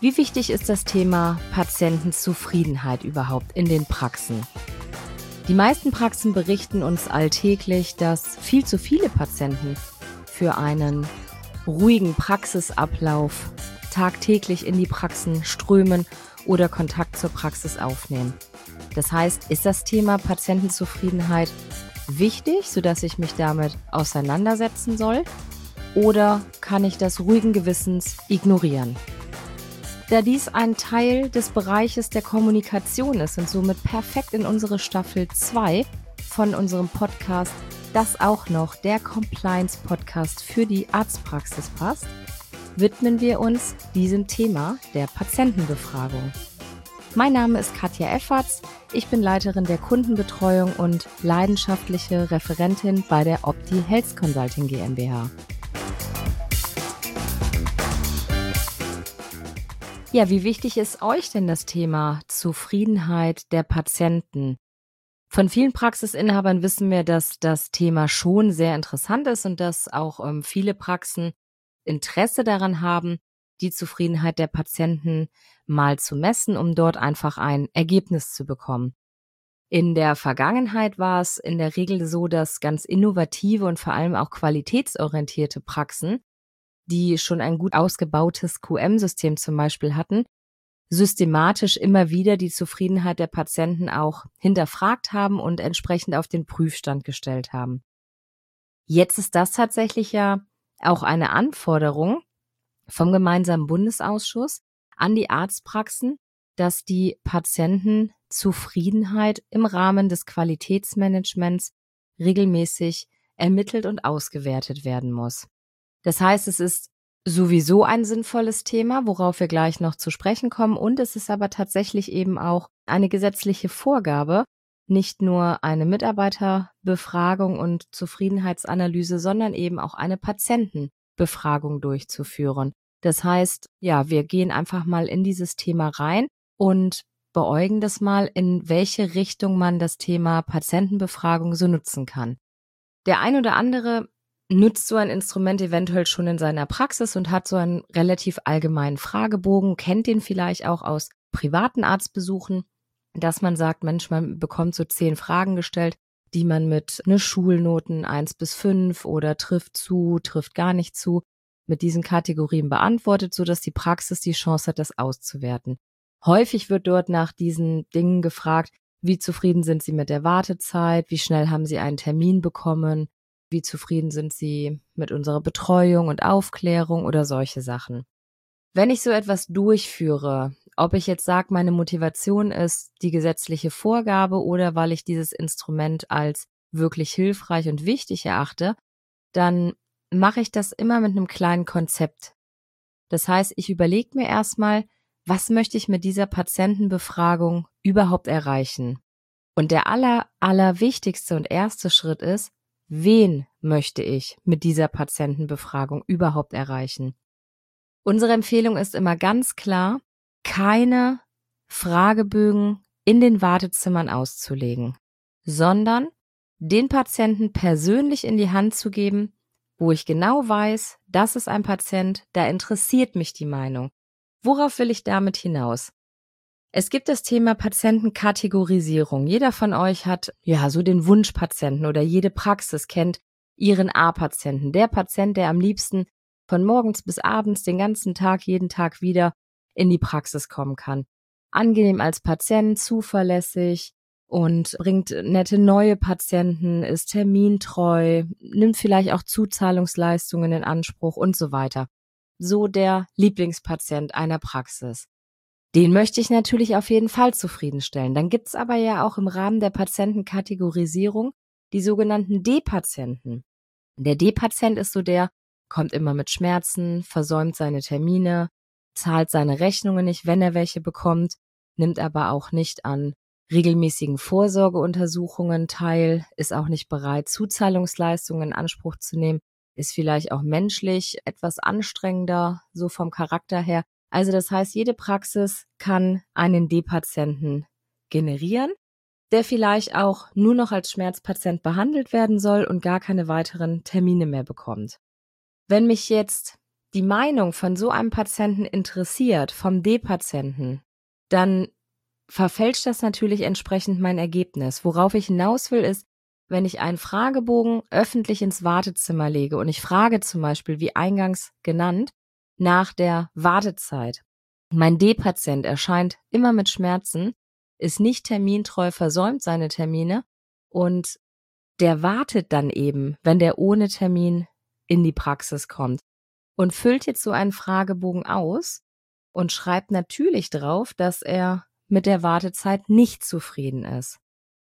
Wie wichtig ist das Thema Patientenzufriedenheit überhaupt in den Praxen? Die meisten Praxen berichten uns alltäglich, dass viel zu viele Patienten für einen ruhigen Praxisablauf tagtäglich in die Praxen strömen oder Kontakt zur Praxis aufnehmen. Das heißt, ist das Thema Patientenzufriedenheit wichtig, sodass ich mich damit auseinandersetzen soll? Oder kann ich das ruhigen Gewissens ignorieren? Da dies ein Teil des Bereiches der Kommunikation ist und somit perfekt in unsere Staffel 2 von unserem Podcast, das auch noch der Compliance-Podcast für die Arztpraxis passt, widmen wir uns diesem Thema der Patientenbefragung. Mein Name ist Katja Efferts, ich bin Leiterin der Kundenbetreuung und leidenschaftliche Referentin bei der Opti Health Consulting GmbH. Ja, wie wichtig ist euch denn das Thema Zufriedenheit der Patienten? Von vielen Praxisinhabern wissen wir, dass das Thema schon sehr interessant ist und dass auch viele Praxen Interesse daran haben, die Zufriedenheit der Patienten mal zu messen, um dort einfach ein Ergebnis zu bekommen. In der Vergangenheit war es in der Regel so, dass ganz innovative und vor allem auch qualitätsorientierte Praxen, die schon ein gut ausgebautes QM-System zum Beispiel hatten, systematisch immer wieder die Zufriedenheit der Patienten auch hinterfragt haben und entsprechend auf den Prüfstand gestellt haben. Jetzt ist das tatsächlich ja auch eine Anforderung vom gemeinsamen Bundesausschuss an die Arztpraxen, dass die Patientenzufriedenheit im Rahmen des Qualitätsmanagements regelmäßig ermittelt und ausgewertet werden muss. Das heißt, es ist sowieso ein sinnvolles Thema, worauf wir gleich noch zu sprechen kommen. Und es ist aber tatsächlich eben auch eine gesetzliche Vorgabe, nicht nur eine Mitarbeiterbefragung und Zufriedenheitsanalyse, sondern eben auch eine Patientenbefragung durchzuführen. Das heißt, ja, wir gehen einfach mal in dieses Thema rein und beäugen das mal, in welche Richtung man das Thema Patientenbefragung so nutzen kann. Der ein oder andere nutzt so ein Instrument eventuell schon in seiner Praxis und hat so einen relativ allgemeinen Fragebogen, kennt den vielleicht auch aus privaten Arztbesuchen, dass man sagt, Mensch, man bekommt so 10 Fragen gestellt, die man mit Schulnoten 1 bis 5 oder trifft zu, trifft gar nicht zu, mit diesen Kategorien beantwortet, sodass die Praxis die Chance hat, das auszuwerten. Häufig wird dort nach diesen Dingen gefragt, wie zufrieden sind Sie mit der Wartezeit, wie schnell haben Sie einen Termin bekommen, wie zufrieden sind Sie mit unserer Betreuung und Aufklärung oder solche Sachen. Wenn ich so etwas durchführe, ob ich jetzt sage, meine Motivation ist die gesetzliche Vorgabe oder weil ich dieses Instrument als wirklich hilfreich und wichtig erachte, dann mache ich das immer mit einem kleinen Konzept. Das heißt, ich überlege mir erstmal, was möchte ich mit dieser Patientenbefragung überhaupt erreichen? Und der allerwichtigste und erste Schritt ist, wen möchte ich mit dieser Patientenbefragung überhaupt erreichen? Unsere Empfehlung ist immer ganz klar, keine Fragebögen in den Wartezimmern auszulegen, sondern den Patienten persönlich in die Hand zu geben, wo ich genau weiß, das ist ein Patient, da interessiert mich die Meinung. Worauf will ich damit hinaus? Es gibt das Thema Patientenkategorisierung. Jeder von euch hat ja so den Wunschpatienten oder jede Praxis kennt ihren A-Patienten. Der Patient, der am liebsten von morgens bis abends den ganzen Tag, jeden Tag wieder in die Praxis kommen kann. Angenehm als Patient, zuverlässig und bringt nette neue Patienten, ist termintreu, nimmt vielleicht auch Zuzahlungsleistungen in Anspruch und so weiter. So der Lieblingspatient einer Praxis. Den möchte ich natürlich auf jeden Fall zufriedenstellen. Dann gibt's aber ja auch im Rahmen der Patientenkategorisierung die sogenannten D-Patienten. Der D-Patient ist so der, kommt immer mit Schmerzen, versäumt seine Termine, zahlt seine Rechnungen nicht, wenn er welche bekommt, nimmt aber auch nicht an regelmäßigen Vorsorgeuntersuchungen teil, ist auch nicht bereit, Zuzahlungsleistungen in Anspruch zu nehmen, ist vielleicht auch menschlich etwas anstrengender, so vom Charakter her. Also das heißt, jede Praxis kann einen D-Patienten generieren, der vielleicht auch nur noch als Schmerzpatient behandelt werden soll und gar keine weiteren Termine mehr bekommt. Wenn mich jetzt die Meinung von so einem Patienten interessiert, vom D-Patienten, dann verfälscht das natürlich entsprechend mein Ergebnis. Worauf ich hinaus will, ist, wenn ich einen Fragebogen öffentlich ins Wartezimmer lege und ich frage zum Beispiel, wie eingangs genannt, nach der Wartezeit. Mein D-Patient erscheint immer mit Schmerzen, ist nicht termintreu, versäumt seine Termine und der wartet dann eben, wenn der ohne Termin in die Praxis kommt und füllt jetzt so einen Fragebogen aus und schreibt natürlich drauf, dass er mit der Wartezeit nicht zufrieden ist.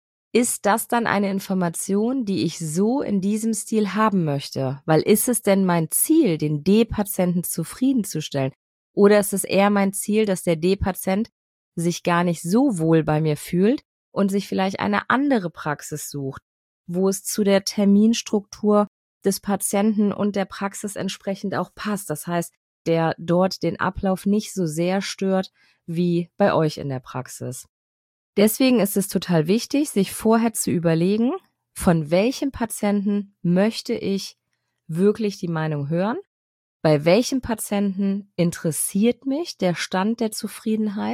Ist das dann eine Information, die ich so in diesem Stil haben möchte? Weil ist es denn mein Ziel, den D-Patienten zufriedenzustellen? Oder ist es eher mein Ziel, dass der D-Patient sich gar nicht so wohl bei mir fühlt und sich vielleicht eine andere Praxis sucht, wo es zu der Terminstruktur des Patienten und der Praxis entsprechend auch passt. Das heißt, der dort den Ablauf nicht so sehr stört wie bei euch in der Praxis. Deswegen ist es total wichtig, sich vorher zu überlegen, von welchem Patienten möchte ich wirklich die Meinung hören, bei welchem Patienten interessiert mich der Stand der Zufriedenheit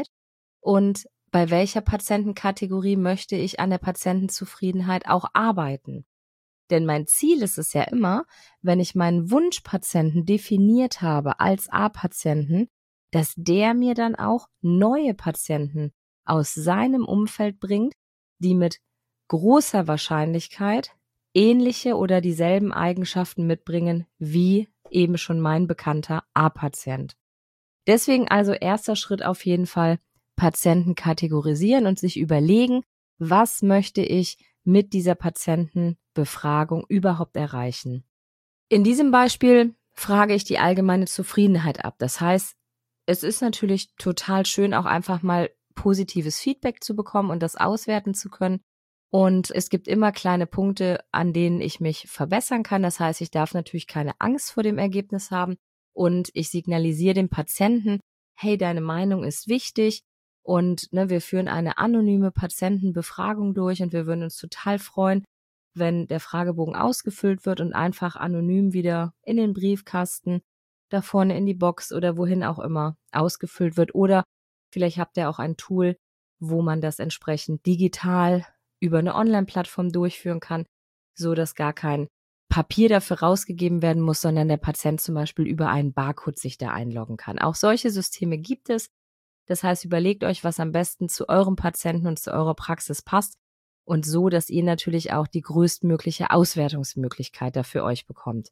und bei welcher Patientenkategorie möchte ich an der Patientenzufriedenheit auch arbeiten. Denn mein Ziel ist es ja immer, wenn ich meinen Wunschpatienten definiert habe als A-Patienten, dass der mir dann auch neue Patienten aus seinem Umfeld bringt, die mit großer Wahrscheinlichkeit ähnliche oder dieselben Eigenschaften mitbringen wie eben schon mein bekannter A-Patient. Deswegen also erster Schritt auf jeden Fall Patienten kategorisieren und sich überlegen, was möchte ich mit dieser Patientenbefragung überhaupt erreichen. In diesem Beispiel frage ich die allgemeine Zufriedenheit ab. Das heißt, es ist natürlich total schön, auch einfach mal positives Feedback zu bekommen und das auswerten zu können. Und es gibt immer kleine Punkte, an denen ich mich verbessern kann. Das heißt, ich darf natürlich keine Angst vor dem Ergebnis haben und ich signalisiere dem Patienten, hey, deine Meinung ist wichtig und wir führen eine anonyme Patientenbefragung durch und wir würden uns total freuen, wenn der Fragebogen ausgefüllt wird und einfach anonym wieder in den Briefkasten, da vorne in die Box oder wohin auch immer ausgefüllt wird. Oder vielleicht habt ihr auch ein Tool, wo man das entsprechend digital über eine Online-Plattform durchführen kann, so dass gar kein Papier dafür rausgegeben werden muss, sondern der Patient zum Beispiel über einen Barcode sich da einloggen kann. Auch solche Systeme gibt es. Das heißt, überlegt euch, was am besten zu eurem Patienten und zu eurer Praxis passt und so, dass ihr natürlich auch die größtmögliche Auswertungsmöglichkeit dafür euch bekommt.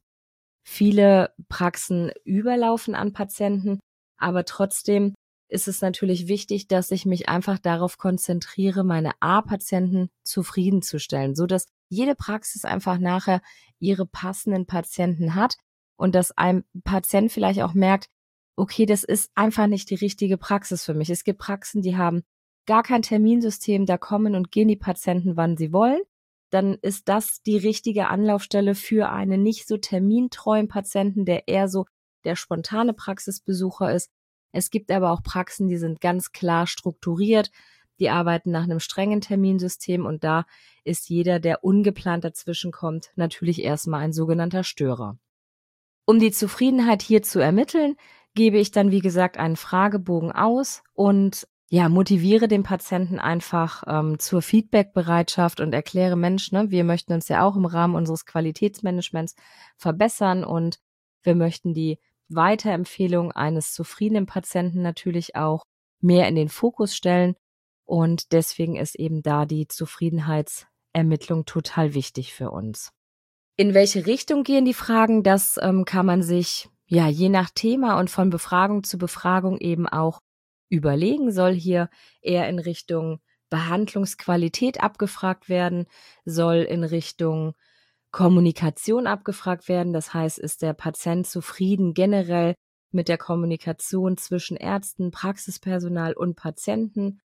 Viele Praxen überlaufen an Patienten, aber trotzdem ist es natürlich wichtig, dass ich mich einfach darauf konzentriere, meine A-Patienten zufriedenzustellen, so dass jede Praxis einfach nachher ihre passenden Patienten hat und dass ein Patient vielleicht auch merkt, okay, das ist einfach nicht die richtige Praxis für mich. Es gibt Praxen, die haben gar kein Terminsystem, da kommen und gehen die Patienten, wann sie wollen. Dann ist das die richtige Anlaufstelle für einen nicht so termintreuen Patienten, der eher so der spontane Praxisbesucher ist. Es gibt aber auch Praxen, die sind ganz klar strukturiert, die arbeiten nach einem strengen Terminsystem und da ist jeder, der ungeplant dazwischenkommt, natürlich erstmal ein sogenannter Störer. Um die Zufriedenheit hier zu ermitteln, gebe ich dann, wie gesagt, einen Fragebogen aus und motiviere den Patienten einfach zur Feedbackbereitschaft und erkläre, Mensch, wir möchten uns ja auch im Rahmen unseres Qualitätsmanagements verbessern und wir möchten die Weiterempfehlung eines zufriedenen Patienten natürlich auch mehr in den Fokus stellen und deswegen ist eben da die Zufriedenheitsermittlung total wichtig für uns. In welche Richtung gehen die Fragen? Das kann man sich je nach Thema und von Befragung zu Befragung eben auch überlegen. Soll hier eher in Richtung Behandlungsqualität abgefragt werden? Soll in Richtung Kommunikation abgefragt werden? Das heißt, ist der Patient zufrieden generell mit der Kommunikation zwischen Ärzten, Praxispersonal und Patienten?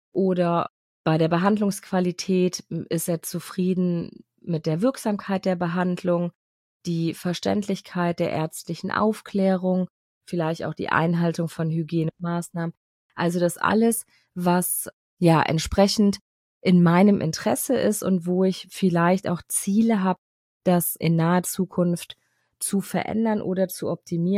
Oder bei der Behandlungsqualität ist er zufrieden mit der Wirksamkeit der Behandlung, die Verständlichkeit der ärztlichen Aufklärung, vielleicht auch die Einhaltung von Hygienemaßnahmen. Also das alles, was entsprechend in meinem Interesse ist und wo ich vielleicht auch Ziele habe, das in naher Zukunft zu verändern oder zu optimieren,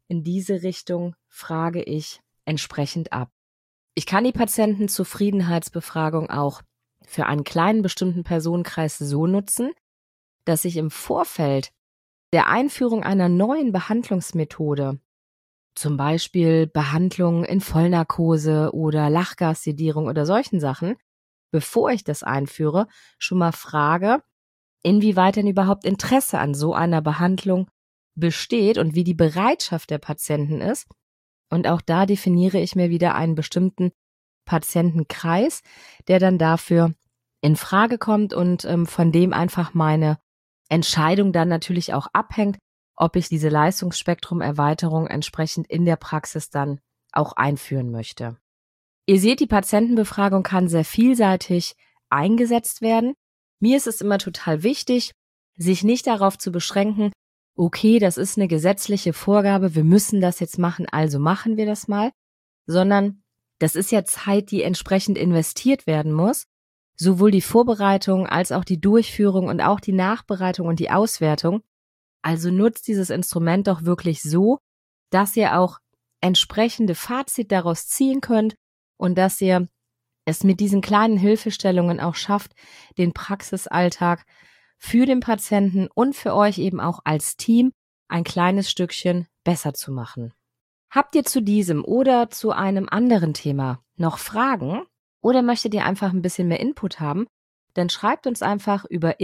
in diese Richtung frage ich entsprechend ab. Ich kann die Patientenzufriedenheitsbefragung auch für einen kleinen bestimmten Personenkreis so nutzen, dass ich im Vorfeld der Einführung einer neuen Behandlungsmethode, zum Beispiel Behandlung in Vollnarkose oder Lachgassedierung oder solchen Sachen, bevor ich das einführe, schon mal frage, inwieweit denn überhaupt Interesse an so einer Behandlung besteht und wie die Bereitschaft der Patienten ist. Und auch da definiere ich mir wieder einen bestimmten Patientenkreis, der dann dafür in Frage kommt und von dem einfach meine Entscheidung dann natürlich auch abhängt, ob ich diese Leistungsspektrum-Erweiterung entsprechend in der Praxis dann auch einführen möchte. Ihr seht, die Patientenbefragung kann sehr vielseitig eingesetzt werden. Mir ist es immer total wichtig, sich nicht darauf zu beschränken, okay, das ist eine gesetzliche Vorgabe, wir müssen das jetzt machen, also machen wir das mal, sondern das ist ja Zeit, die entsprechend investiert werden muss. Sowohl die Vorbereitung als auch die Durchführung und auch die Nachbereitung und die Auswertung. Also nutzt dieses Instrument doch wirklich so, dass ihr auch entsprechende Fazit daraus ziehen könnt und dass ihr es mit diesen kleinen Hilfestellungen auch schafft, den Praxisalltag für den Patienten und für euch eben auch als Team ein kleines Stückchen besser zu machen. Habt ihr zu diesem oder zu einem anderen Thema noch Fragen oder möchtet ihr einfach ein bisschen mehr Input haben, dann schreibt uns einfach über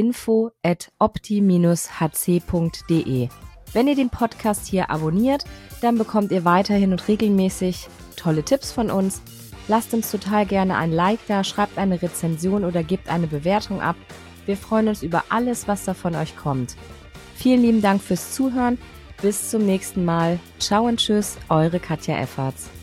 info@opti-hc.de. Wenn ihr den Podcast hier abonniert, dann bekommt ihr weiterhin und regelmäßig tolle Tipps von uns. Lasst uns total gerne ein Like da, schreibt eine Rezension oder gebt eine Bewertung ab. Wir freuen uns über alles, was da von euch kommt. Vielen lieben Dank fürs Zuhören. Bis zum nächsten Mal. Ciao und tschüss, eure Katja Efferts.